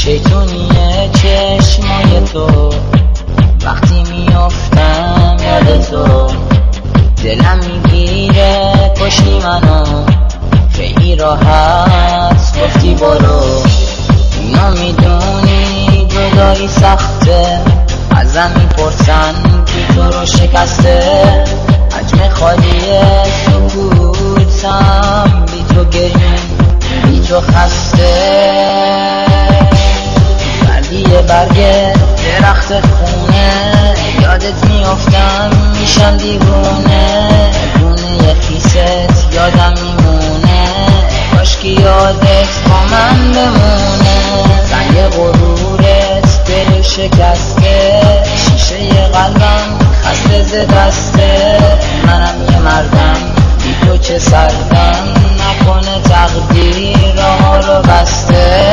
شیطونی چشمای تو وقتی میافتم یاد تو، دلم میگیره کشی منو، خیلی راحت گفتی برو. اینو میدونی جدایی سخته، ازم میپرسن کی تو رو شکسته، حجم خالی سکوتم، بی تو گریون بی تو خسته. بردی برگ درخت خونه، یادت میافتم میشم دیوونه، گونه خیست یادم میمونه، کاشکی یادت با من بمونه. زنگ غرورت دل شکسته، شیشه قلبم خسته ز دسته، منم یه مردم بی تو چه سردم، نکنه تقدیر راه رو بسته.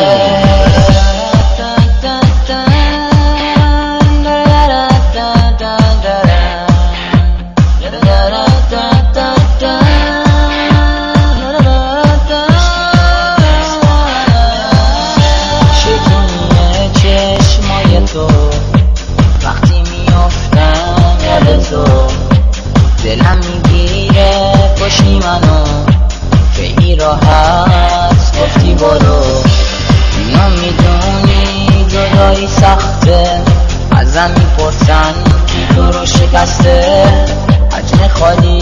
وقتی میافتم یاد تو، دلم میگیره کشی منو، خیلی راحت گفتی برو. اینو میدونی جدایی سخته، ازم میپرسن کی تو رو شکسته، حجم خالی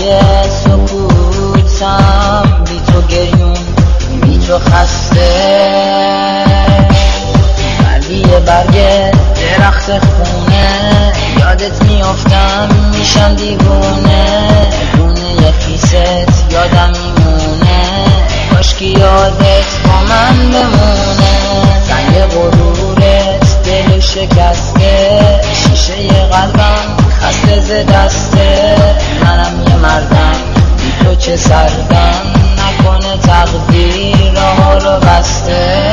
سکوتم، بی تو گریون بی تو خسته. برگ درخت خونه، یادت میافتم میشم دیوونه، گونه خیست یادم میمونه، کاشکی یادت با من بمونه. زنگ غرورت دل شکسته، شیشه قلبم خسته ز دسته، منم یه مردم بی تو چه سردم، نکنه تقدیر راه رو بسته.